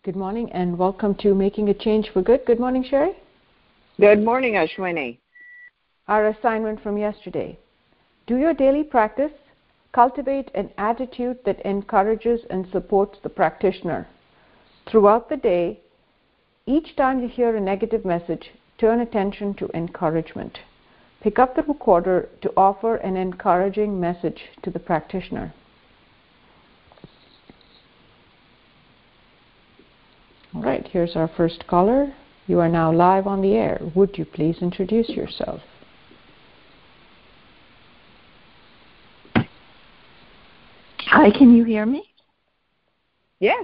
Good morning and welcome to Making a Change for Good. Good morning, Sherry. Good morning, Ashwini. Our assignment from yesterday. Do your daily practice. Cultivate an attitude that encourages and supports the practitioner. Throughout the day, each time you hear a negative message, turn attention to encouragement. Pick up the recorder to offer an encouraging message to the practitioner. All right, here's our first caller. You are now live on the air. Would you please introduce yourself? Hi, can you hear me? Yes.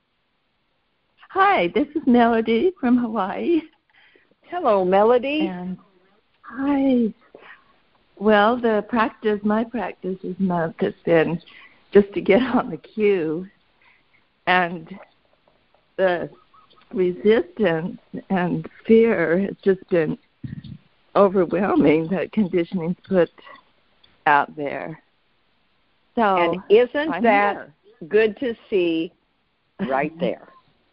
Hi, this is Melody from Hawaii. Hello, Melody. And hi. Well, my practice this month has been just to get on the cue, and the resistance and fear has just been overwhelming that conditioning's put out there. So, and isn't that here. Good to see right there?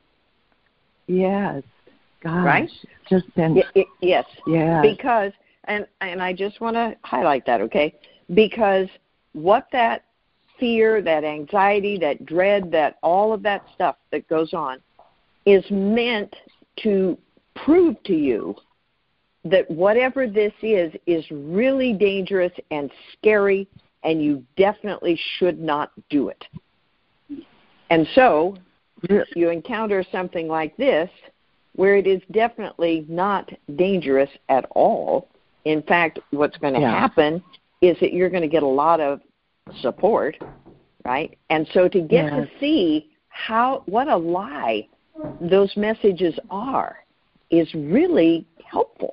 Yes. Gosh, right? Just been yes. Yeah. Because and I just want to highlight that, okay? Because what that fear, that anxiety, that dread, that all of that stuff that goes on is meant to prove to you that whatever this is really dangerous and scary, and you definitely should not do it. And so you encounter something like this where it is definitely not dangerous at all. In fact, what's going to happen is that you're going to get a lot of support, right? And so to get to see what a lie those messages are is really helpful.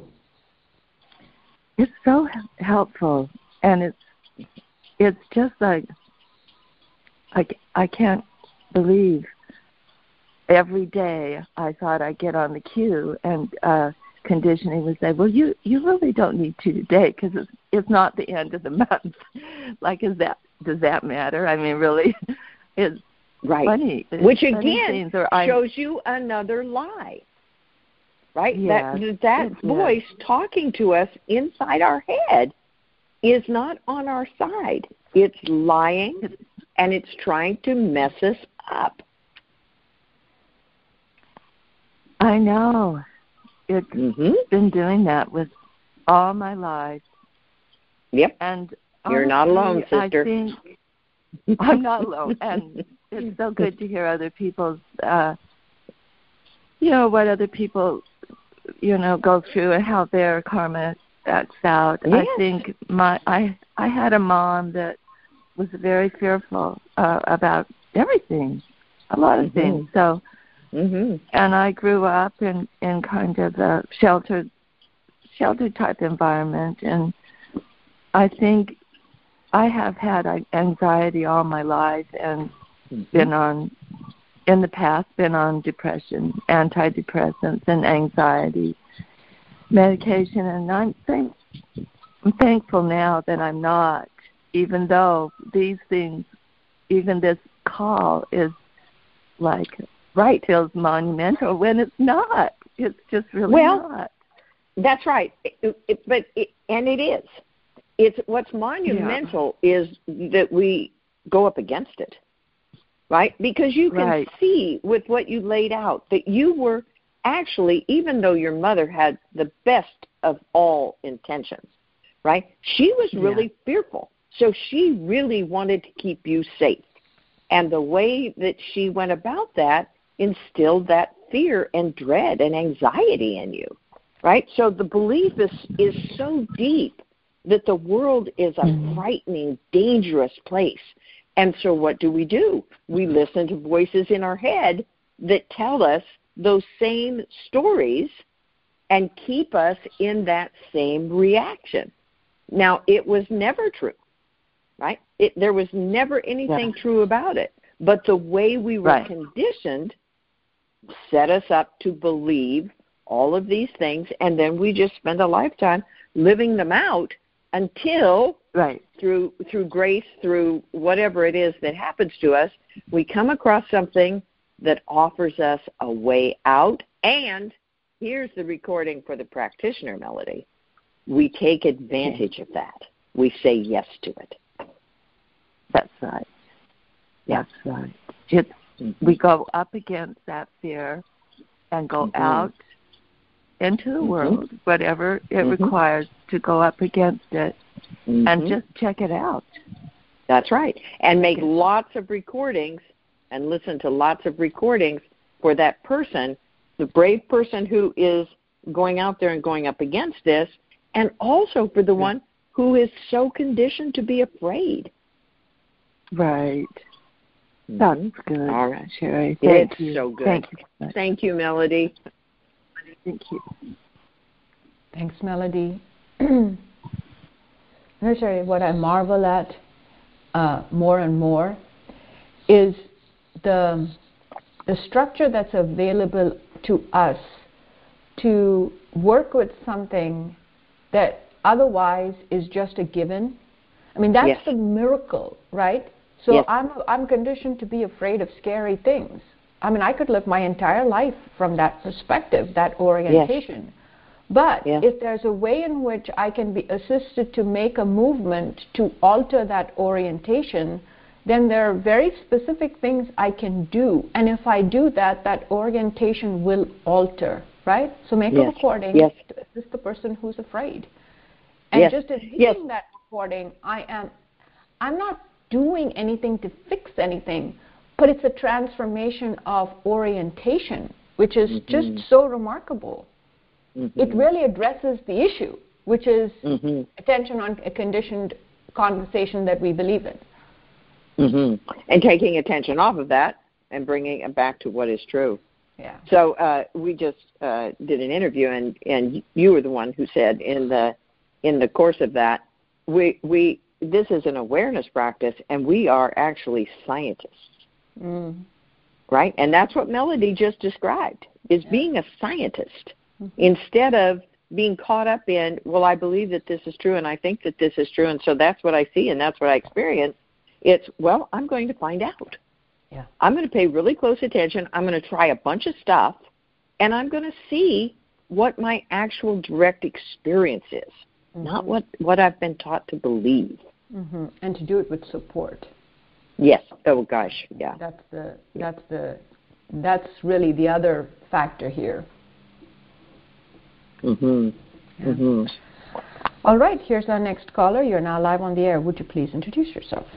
It's so helpful, and it's just like I can't believe every day I thought I'd get on the queue and conditioning would say, well, you really don't need to today because it's not the end of the month. Like, does that matter? I mean, really, it's right. Funny. Which again shows you another lie, right? Yeah, that voice talking to us inside our head is not on our side. It's lying, and it's trying to mess us up. I know. It's been doing that with all my life. Yep. And you're not alone, sister. I think I'm not alone. And it's so good to hear other people's, what other people, go through and how their karma acts out. Yes. I think I had a mom that was very fearful about everything, a lot of things. So, and I grew up in kind of a sheltered type environment, and I think I have had anxiety all my life and been on depression, antidepressants, and anxiety medication, and I'm thankful now that I'm not, even though these things, even this call is like feels monumental when it's not. It's just really not. That's right. And it is. It's what's monumental is that we go up against it, right? Because you can see with what you laid out that you were actually, even though your mother had the best of all intentions, right? She was really fearful. So she really wanted to keep you safe. And the way that she went about that instilled that fear and dread and anxiety in you, right? So the belief is so deep that the world is a frightening, dangerous place. And so what do? We listen to voices in our head that tell us those same stories and keep us in that same reaction. Now, it was never true, right? There was never anything true about it. But the way we were conditioned set us up to believe all of these things, and then we just spend a lifetime living them out until through grace, through whatever it is that happens to us, we come across something that offers us a way out. And here's the recording for the practitioner, Melody. We take advantage of that. We say yes to it. That's right. That's right. We go up against that fear and go out into the world, whatever it requires to go up against it, and just check it out. That's right. And make lots of recordings and listen to lots of recordings for that person, the brave person who is going out there and going up against this, and also for the one who is so conditioned to be afraid. Right. That's good. All right. Sherry. Thank you. So good. Thank you. Thank you, Melody. Thank you. Thanks, Melody. Sherry, what I marvel at more and more is the structure that's available to us to work with something that otherwise is just a given. I mean, that's the miracle, right? So I'm conditioned to be afraid of scary things. I mean, I could live my entire life from that perspective, that orientation. But if there's a way in which I can be assisted to make a movement to alter that orientation, then there are very specific things I can do. And if I do that, that orientation will alter, right? So make a recording to assist the person who's afraid. And just in making that recording, I'm not doing anything to fix anything, but it's a transformation of orientation, which is just so remarkable. It really addresses the issue, which is attention on a conditioned conversation that we believe in. And taking attention off of that and bringing it back to what is true. Yeah. So we just did an interview, and you were the one who said in the course of that, we this is an awareness practice, and we are actually scientists, right? And that's what Melody just described, is being a scientist instead of being caught up in, well, I believe that this is true, and I think that this is true, and so that's what I see, and that's what I experience. It's, well, I'm going to find out. Yeah. I'm going to pay really close attention. I'm going to try a bunch of stuff, and I'm going to see what my actual direct experience is, not what I've been taught to believe. And to do it with support. Yes. Oh gosh. Yeah. That's really the other factor here. All right. Here's our next caller. You're now live on the air. Would you please introduce yourself?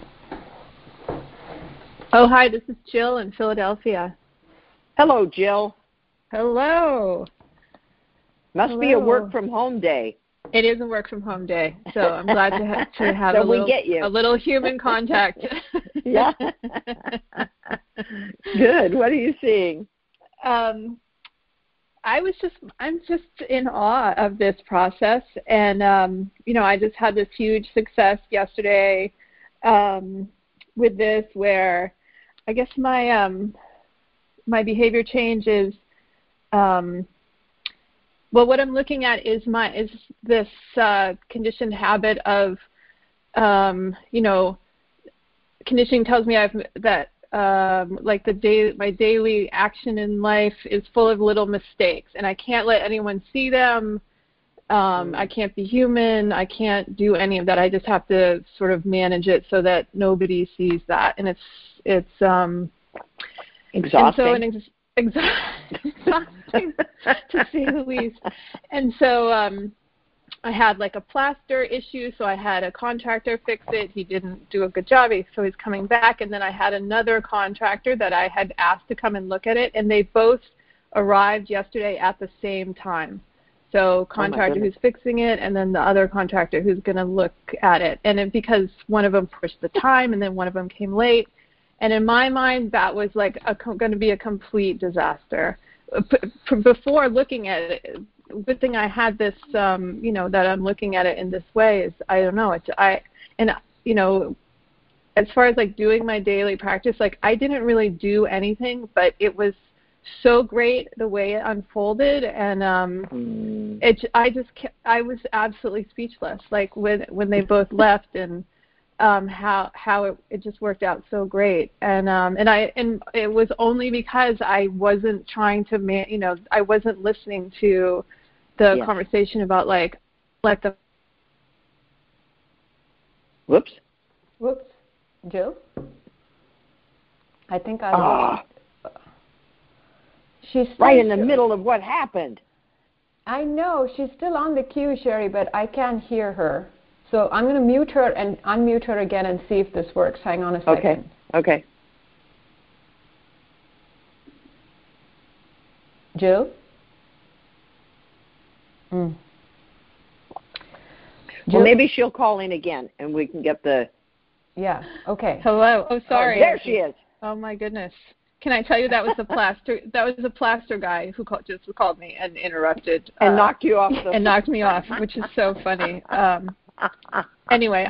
Oh, hi. This is Jill in Philadelphia. Hello, Jill. Hello. Must be a work from home day. It is a work from home day, so I'm glad to have so a little human contact. Yeah. Good. What are you seeing? I'm just in awe of this process, and I just had this huge success yesterday with this, where I guess my behavior change is. Well, what I'm looking at is this conditioned habit of, conditioning tells me my daily action in life is full of little mistakes, and I can't let anyone see them. I can't be human. I can't do any of that. I just have to sort of manage it so that nobody sees that, and it's exhausting. And so exhausting, to say the least. And so I had like a plaster issue, so I had a contractor fix it. He didn't do a good job, so he's coming back. And then I had another contractor that I had asked to come and look at it, and they both arrived yesterday at the same time. So contractor who's fixing it, and then the other contractor who's going to look at it. And because one of them pushed the time, and then one of them came late. And in my mind, that was like going to be a complete disaster. Before looking at it, good thing I had this, that I'm looking at it in this way is, I don't know, as far as like doing my daily practice, like I didn't really do anything, but it was so great the way it unfolded, and I was absolutely speechless. Like when they both left, and how it just worked out so great, and it was only because I wasn't trying to I wasn't listening to the conversation about like the whoops Jill, I think I lost. She's right in the middle of what happened. I know she's still on the queue, Sherry, but I can't hear her. So I'm going to mute her and unmute her again and see if this works. Hang on a second. Okay. Jill? Well, maybe she'll call in again and we can get the... Yeah, okay. Hello. Oh, sorry. Oh, there she is. Oh, my goodness. Can I tell you that was a plaster? That was a plaster guy who just called me and interrupted and knocked you off. And knocked me off, which is so funny. Anyway,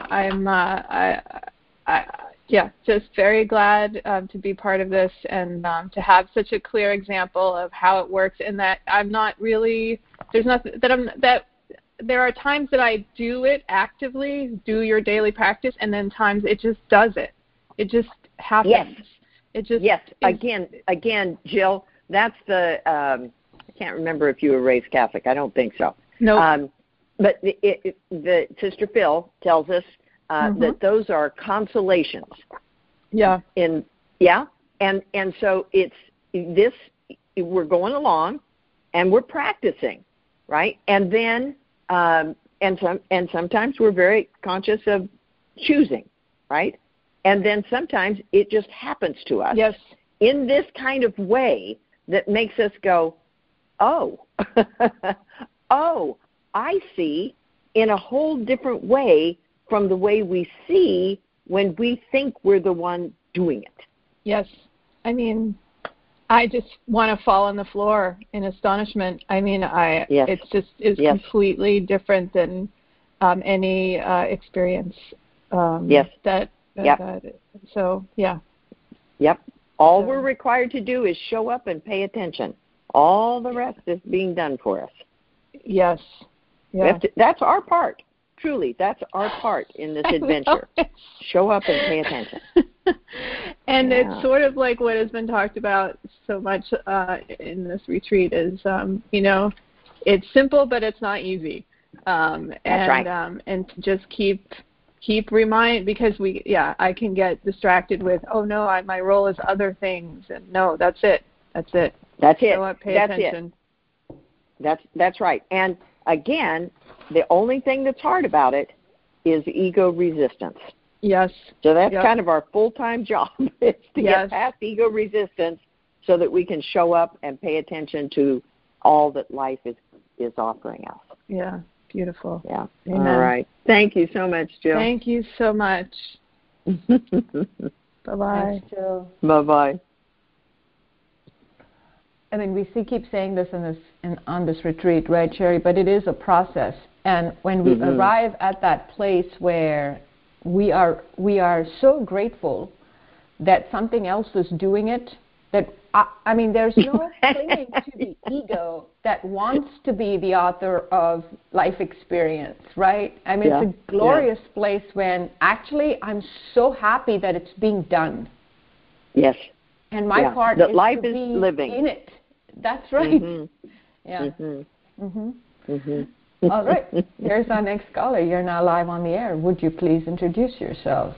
just very glad to be part of this and to have such a clear example of how it works. And that I'm not really there are times that I do it actively, do your daily practice, and then times it just does it. It just happens. Yes. It just again, Jill. That's the. I can't remember if you were raised Catholic. I don't think so. No. But the Sister Phil tells us that those are consolations. Yeah. And so it's this. We're going along, and we're practicing, right? And then and sometimes we're very conscious of choosing, right? And then sometimes it just happens to us in this kind of way that makes us go, oh, I see in a whole different way from the way we see when we think we're the one doing it. Yes. I mean, I just want to fall on the floor in astonishment. I mean, it's completely different than any experience. So, yeah. Yep. All we're required to do is show up and pay attention. All the rest is being done for us. Yes. Yeah. That's our part. Truly, that's our part in this adventure. Show up and pay attention. And it's sort of like what has been talked about so much in this retreat is, it's simple, but it's not easy. That's right. And to just keep because I can get distracted with, oh no, my role is other things, and no, that's it. Show up, pay attention. That's right. And again, the only thing that's hard about it is ego resistance. Yes. So that's kind of our full-time job is to get past ego resistance so that we can show up and pay attention to all that life is offering us. Yeah. Beautiful. Yeah. Amen. All right. Thank you so much, Jill. Thank you so much. Bye-bye. Thanks, Jill. Bye-bye. I mean, we keep saying this on this retreat, right, Sherry? But it is a process. And when we arrive at that place where we are so grateful that something else is doing it, that I mean, there's no clinging to the ego that wants to be the author of life experience, right? I mean, it's a glorious place when actually I'm so happy that it's being done. Yes. And my part that is life to is be living in it. That's right. Yeah. All right. Here's our next caller. You're now live on the air. Would you please introduce yourself?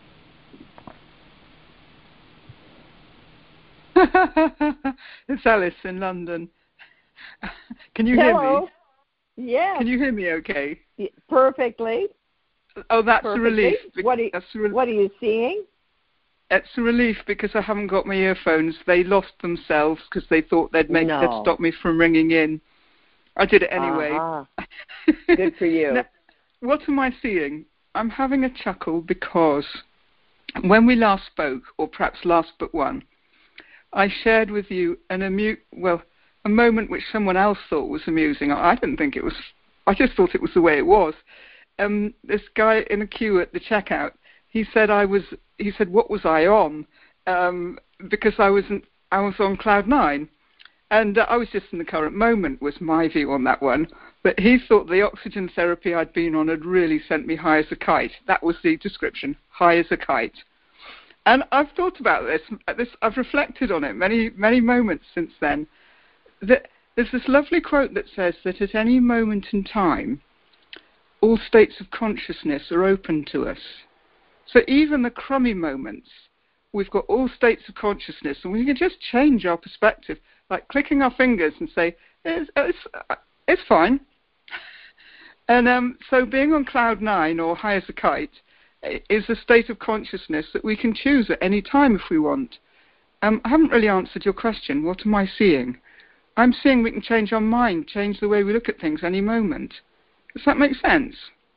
It's Alice in London. Can you hear me? Yeah. Can you hear me okay? Perfectly. Oh, that's a relief. What are you seeing? It's a relief because I haven't got my earphones. They lost themselves because they thought they'd stop me from ringing in. I did it anyway. Good for you. Now, what am I seeing? I'm having a chuckle because when we last spoke, or perhaps last but one, I shared with you a moment which someone else thought was amusing. I didn't think it was. I just thought it was the way it was. This guy in a queue at the checkout, he said, what was I on? Because I was on cloud 9. And I was just in the current moment was my view on that one. But he thought the oxygen therapy I'd been on had really sent me high as a kite. That was the description, high as a kite. And I've thought about this. I've reflected on it many moments since then. There's this lovely quote that says that at any moment in time, all states of consciousness are open to us. So even the crummy moments, we've got all states of consciousness, and we can just change our perspective, like clicking our fingers and say, it's fine. And so being on cloud 9 or high as a kite is a state of consciousness that we can choose at any time if we want. I haven't really answered your question. What am I seeing? I'm seeing we can change our mind, change the way we look at things any moment. Does that make sense?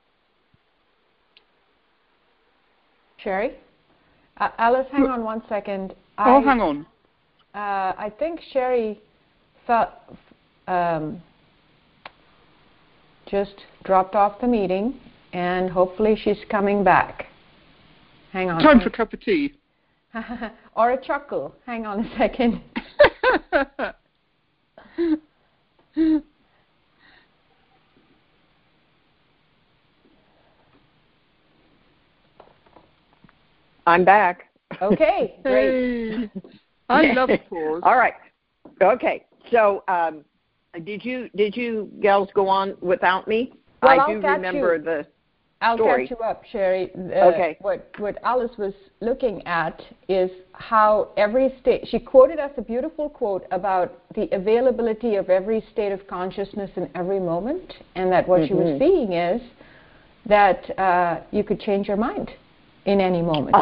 Sherry? Alice, hang on 1 second. Hang on. I think Sherry just dropped off the meeting, and hopefully she's coming back. Hang on. Time for a cup of tea. Or a chuckle. Hang on a second. I'm back. Okay, great. Hey. I love pause. All right. Okay. So, did you gals go on without me? Well, I do remember the story. I'll catch you up, Sherry. Okay. What Alice was looking at is how every state, she quoted us a beautiful quote about the availability of every state of consciousness in every moment, and that what she was seeing is that you could change your mind in any moment.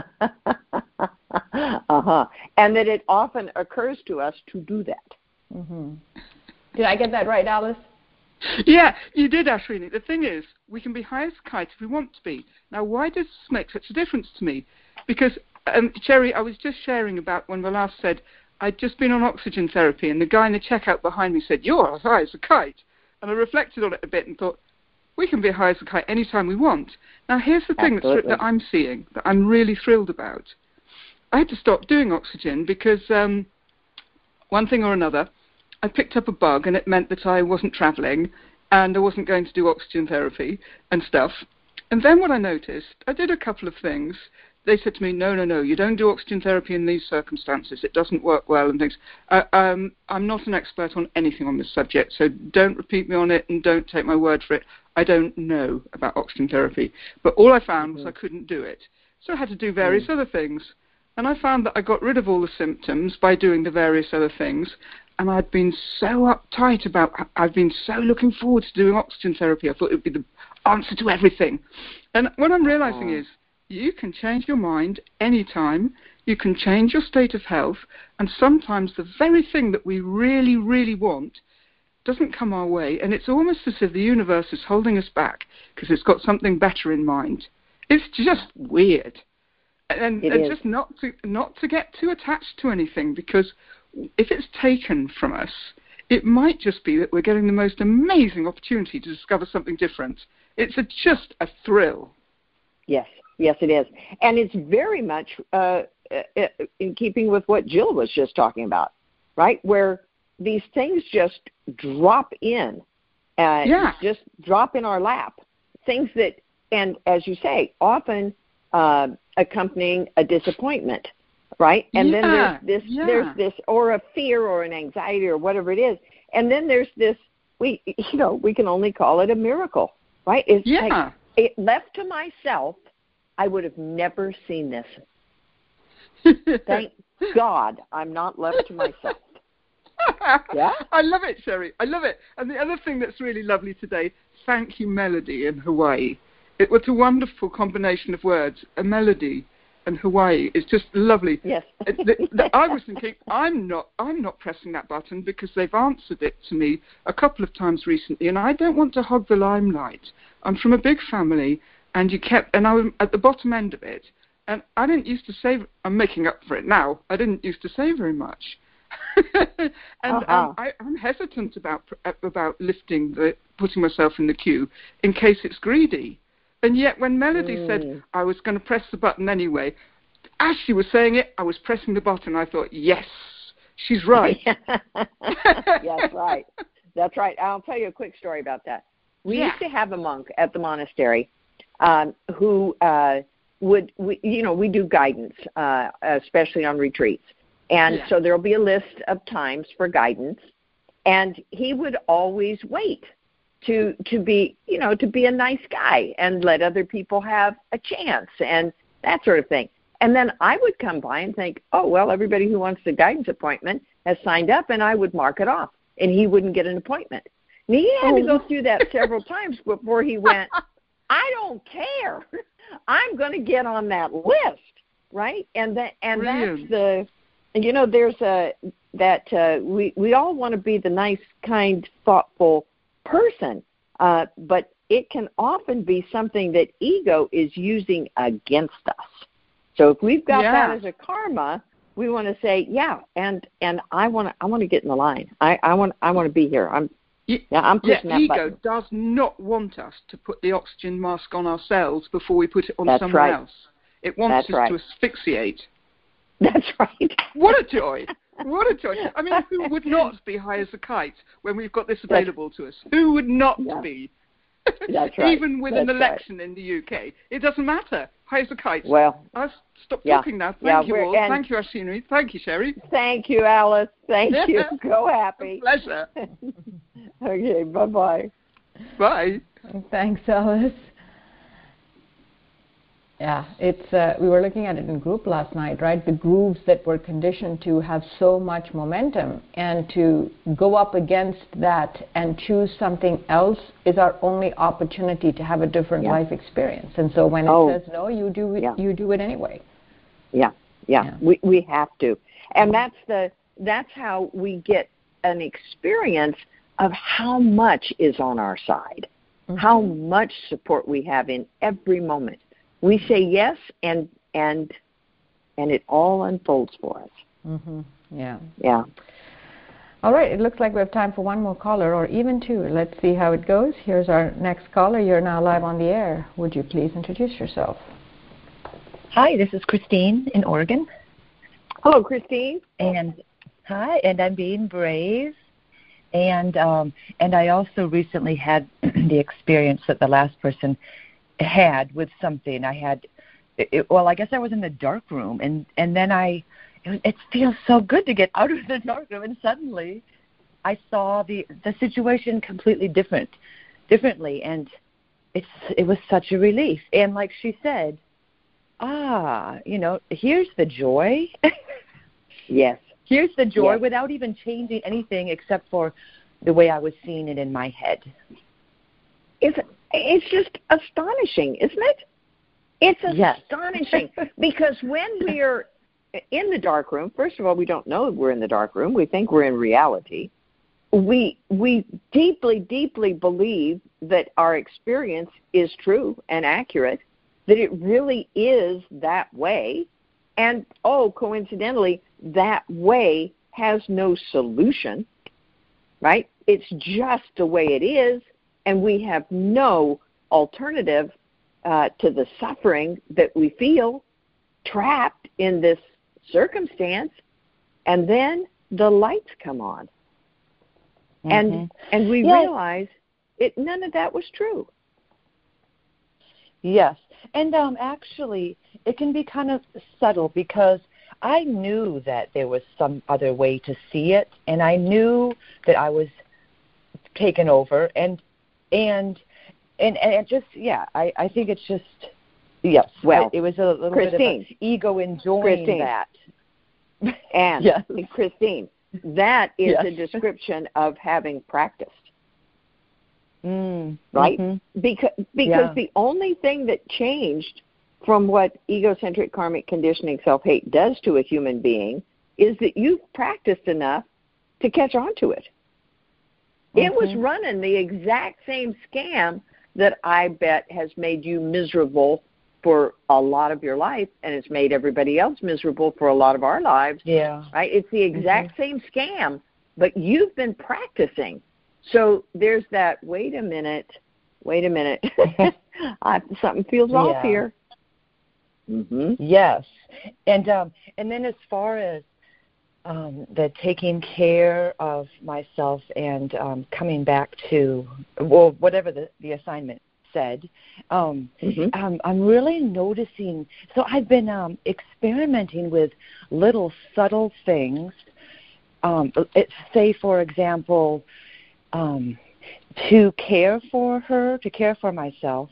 And that it often occurs to us to do that. Did I get that right, Alice? Yeah, you did, Ashwini. The thing is, we can be high as a kite if we want to be. Now, why does this make such a difference to me? Because, Sherry, I was just sharing about when Vilas said, I'd just been on oxygen therapy, and the guy in the checkout behind me said, you're as high as a kite. And I reflected on it a bit and thought, we can be high as a kite anytime we want. Now, here's the thing that I'm seeing, that I'm really thrilled about. I had to stop doing oxygen because one thing or another, I picked up a bug, and it meant that I wasn't traveling and I wasn't going to do oxygen therapy and stuff. And then what I noticed, I did a couple of things. They said to me, no, you don't do oxygen therapy in these circumstances. It doesn't work well and things. I'm not an expert on anything on this subject, so don't repeat me on it and don't take my word for it. I don't know about oxygen therapy. But all I found was I couldn't do it. So I had to do various other things. And I found that I got rid of all the symptoms by doing the various other things. And I'd been so uptight about, I've been so looking forward to doing oxygen therapy. I thought it would be the answer to everything. And what I'm realizing is you can change your mind anytime. You can change your state of health. And sometimes the very thing that we really, really want doesn't come our way. And it's almost as if the universe is holding us back because it's got something better in mind. It's just weird. And just not to get too attached to anything, because if it's taken from us, it might just be that we're getting the most amazing opportunity to discover something different. It's just a thrill. Yes, it is. And it's very much in keeping with what Jill was just talking about, right? Where these things just drop in, just drop in our lap. Things that, and as you say, often accompanying a disappointment. Right? And then there's this, or a fear or an anxiety or whatever it is. And then there's this, we can only call it a miracle, right? It's like, left to myself, I would have never seen this. Thank God I'm not left to myself. Yeah? I love it, Sherry. I love it. And the other thing that's really lovely today, thank you, melody in Hawaii. It was a wonderful combination of words, a melody. And Hawaii is just lovely. Yes. I was thinking, I'm not pressing that button because they've answered it to me a couple of times recently, and I don't want to hog the limelight. I'm from a big family, and I was at the bottom end of it, and I didn't used to say. I'm making up for it now. I didn't used to say very much, and I'm hesitant about putting myself in the queue in case it's greedy. And yet when Melody said I was going to press the button anyway, as she was saying it, I was pressing the button. I thought, yes, she's right. Yes, right. That's right. I'll tell you a quick story about that. We Yeah. used to have a monk at the monastery who we do guidance, especially on retreats. And so there'll be a list of times for guidance. And he would always wait to be a nice guy and let other people have a chance and that sort of thing. And then I would come by and think, oh, well, everybody who wants the guidance appointment has signed up, and I would mark it off, and he wouldn't get an appointment. And he had to go through that several times before he went, I don't care. I'm going to get on that list, right? And that's the, there's we all want to be the nice, kind, thoughtful person, but it can often be something that ego is using against us. So if we've got that as a karma, we want to say, and I want to get in the line. I want to be here. I'm pushing that ego button. Does not want us to put the oxygen mask on ourselves before we put it on someone else. It wants us to asphyxiate. That's right. What a joy. What a joy. I mean, who would not be high as a kite when we've got this available to us? Who would not be? That's right. Even with an election in the UK, it doesn't matter. High as a kite. Well, I'll stop talking now. Thank you all. Thank you, Ashini. Thank you, Sherry. Thank you, Alice. Thank you. Go happy. Pleasure. Okay, bye-bye. Bye. Thanks, Alice. Yeah, it's we were looking at it in group last night, right? The grooves that we're conditioned to have so much momentum, and to go up against that and choose something else is our only opportunity to have a different life experience. And so when it says no, you do it anyway. Yeah. We have to, and that's how we get an experience of how much is on our side, how much support we have in every moment. We say yes, and it all unfolds for us. Mm-hmm. Yeah. All right, it looks like we have time for one more caller, or even two. Let's see how it goes. Here's our next caller. You're now live on the air. Would you please introduce yourself? Hi, this is Christine in Oregon. Hello, Christine. And I'm being brave. And I also recently had the experience that the last person had with something. I guess I was in the dark room, and then it feels so good to get out of the dark room, and suddenly I saw the situation completely differently, and it was such a relief. And like she said, here's the joy. Yes. Here's the joy without even changing anything except for the way I was seeing it in my head. It's just astonishing, isn't it? It's astonishing because when we're in the dark room, first of all, we don't know we're in the dark room. We think we're in reality. We deeply, deeply believe that our experience is true and accurate, that it really is that way. And, coincidentally, that way has no solution, right? It's just the way it is. And we have no alternative to the suffering that we feel trapped in this circumstance. And then the lights come on. Mm-hmm. And we realize none of that was true. Yes. And actually, it can be kind of subtle because I knew that there was some other way to see it. And I knew that I was taken over. And just, I think it's just, well, it was a little Christine, bit of ego enjoying that. And Christine, that is a description of having practiced, right? Mm-hmm. Because the only thing that changed from what egocentric karmic conditioning self-hate does to a human being is that you've practiced enough to catch on to it. It was running the exact same scam that I bet has made you miserable for a lot of your life, and it's made everybody else miserable for a lot of our lives. Yeah. Right? It's the exact same scam, but you've been practicing. So there's that, wait a minute. Something feels off here. Mm-hmm. Yes. And then as far as the taking care of myself and coming back to, well, whatever the assignment said. I'm really noticing. So I've been experimenting with little subtle things. Say, for example, to care for her, to care for myself.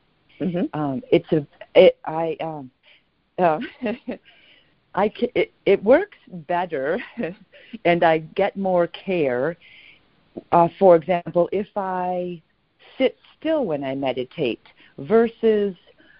It works better, and I get more care. For example, if I sit still when I meditate versus,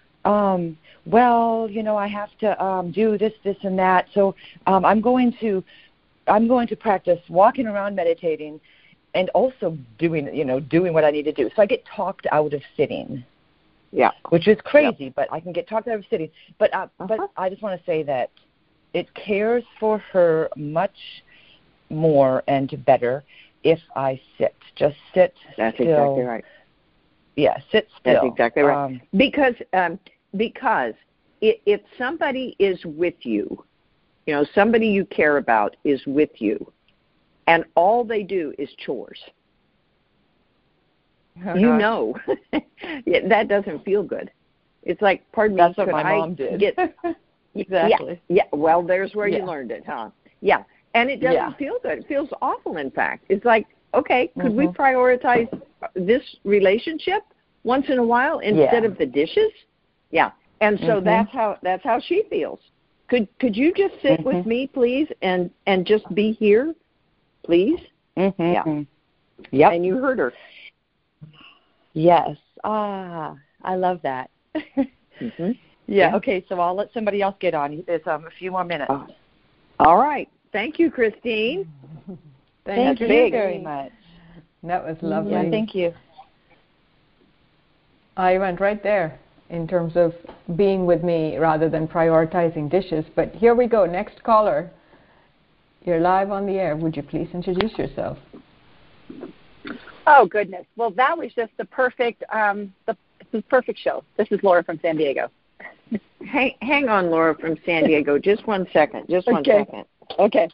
well, I have to do this, and that. So I'm going to practice walking around meditating, and also doing what I need to do. So I get talked out of sitting. Yeah, which is crazy, but I can get talked out of sitting. But I just want to say that it cares for her much more and better if I sit. Just sit That's still. Exactly right. Yeah, sit still. That's exactly right. Because if somebody is with you, somebody you care about is with you, and all they do is chores, that doesn't feel good. It's like, pardon me, that's what my mom did. Exactly. Yeah. Well, there's where you learned it, huh? Yeah. And it doesn't feel good. It feels awful, in fact. It's like, okay, could we prioritize this relationship once in a while instead of the dishes? Yeah. And so that's how she feels. Could you just sit with me, please, and just be here, please? Yeah. Yep. And you heard her. Yes. I love that. Yeah. Okay, so I'll let somebody else get on. There's a few more minutes. All right. Thank you, Christine. Thank you very much. That was lovely. Yeah, thank you. I went right there in terms of being with me rather than prioritizing dishes. But here we go. Next caller. You're live on the air. Would you please introduce yourself? Oh, goodness. Well, that was just the perfect show. This is Laura from San Diego. Hang on, Laura from San Diego. Just one second. Okay.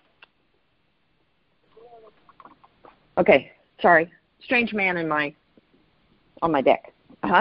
Okay. Sorry. Strange man on my deck.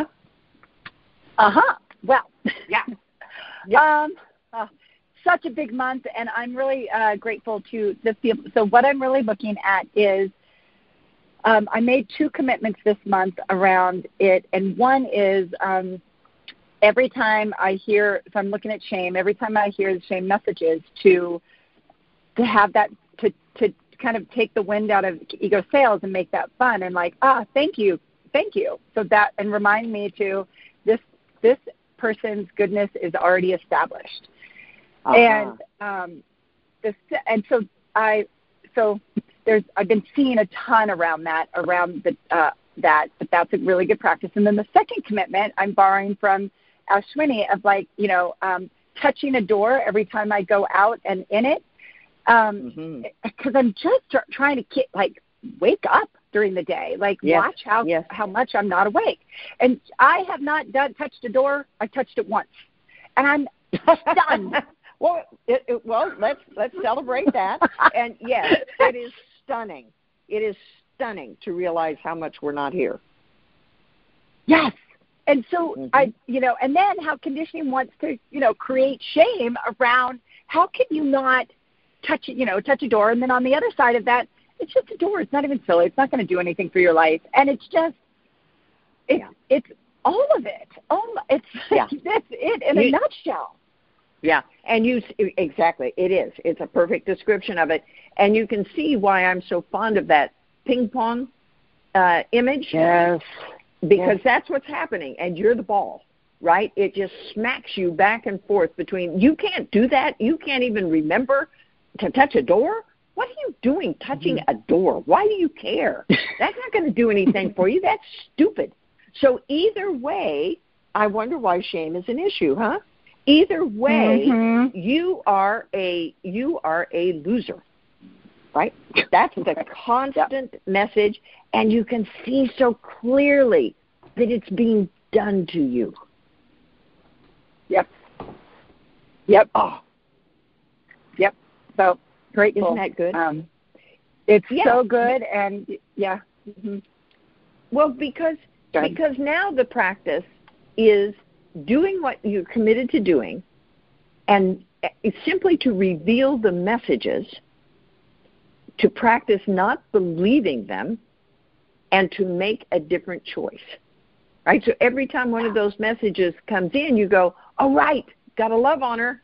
Well, yeah. Such a big month, and I'm really grateful to the people. So what I'm really looking at is I made 2 commitments this month around it, and one is every time I hear, so I'm looking at shame, every time I hear the shame messages, to have that, to kind of take the wind out of ego sails and make that fun, and like, thank you. So that, and remind me to, this person's goodness is already established. And I've been seeing a ton around that, but that's a really good practice. And then the second commitment I'm borrowing from Ashwini of touching a door every time I go out and in it, because I'm just trying to wake up during the day, watch how much I'm not awake. And I have not touched a door. I touched it once, and I'm stunned. Well, let's celebrate that. And yes, it is stunning. It is stunning to realize how much we're not here. Yes. And so and then how conditioning wants to, create shame around how can you not touch a door. And then on the other side of that, it's just a door. It's not even silly. It's not going to do anything for your life. And it's just, it's all of it. That's it in a nutshell. Yeah, and exactly, it is. It's a perfect description of it. And you can see why I'm so fond of that ping pong image. Yes. Because that's what's happening, and you're the ball, right? It just smacks you back and forth between, you can't do that. You can't even remember to touch a door. What are you doing touching a door? Why do you care? That's not going to do anything for you. That's stupid. So either way, I wonder why shame is an issue, huh? Either way, you are a loser, right? That's the constant message, and you can see so clearly that it's being done to you. Yep. Oh. Yep. So Grateful. Isn't that good? It's so good, and Well, because now the practice is doing what you're committed to doing, and it's simply to reveal the messages, to practice not believing them, and to make a different choice. Right? So every time one of those messages comes in, you go, "Oh, right, got to love on her."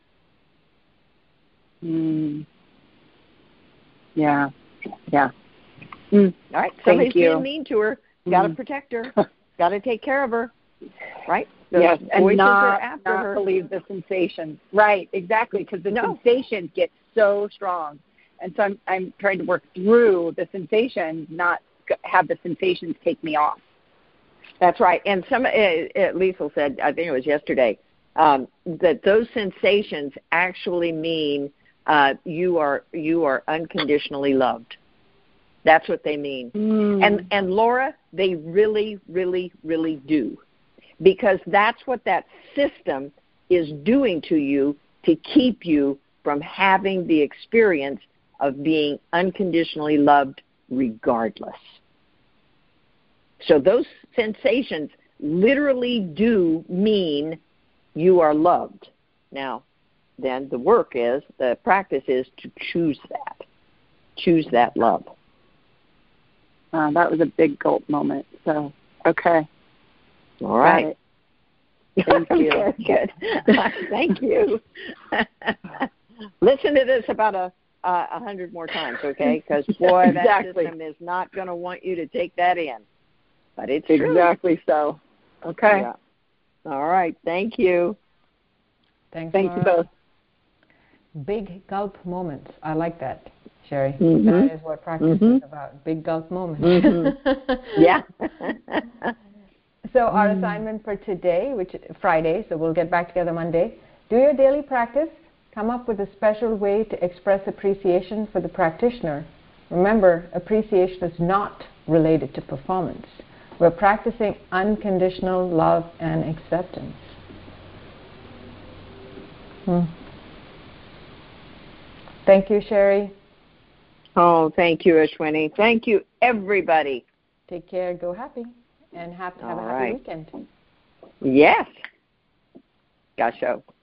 Yeah. All right, somebody's being mean to her. Got to protect her. Got to take care of her. Right? Those yes, and voices not are after her. Believe the sensations. Right, exactly, because the sensations get so strong. And so I'm trying to work through the sensations, not have the sensations take me off. That's right. And Liesl said, I think it was yesterday, that those sensations actually mean you are unconditionally loved. That's what they mean. And Laura, they really, really, really do. Because that's what that system is doing to you to keep you from having the experience of being unconditionally loved regardless. So those sensations literally do mean you are loved. Now, then the practice is to choose that. Choose that love. That was a big gulp moment. So, okay. All right. Thank you. Very good. Thank you. Listen to this about 100 more times, okay? Because, boy, that system is not going to want you to take that in. But it's true. Exactly so. Okay. Yeah. All right. Thank you. Thank you both. Big gulp moments. I like that, Sherry. Mm-hmm. That is what practice is about. Big gulp moments. Mm-hmm. Yeah. So our assignment for today, which is Friday, so we'll get back together Monday. Do your daily practice. Come up with a special way to express appreciation for the practitioner. Remember, appreciation is not related to performance. We're practicing unconditional love and acceptance. Thank you, Sherry. Oh, thank you, Ashwini. Thank you, everybody. Take care. Go happy. And have a happy weekend. Yes. Gasho.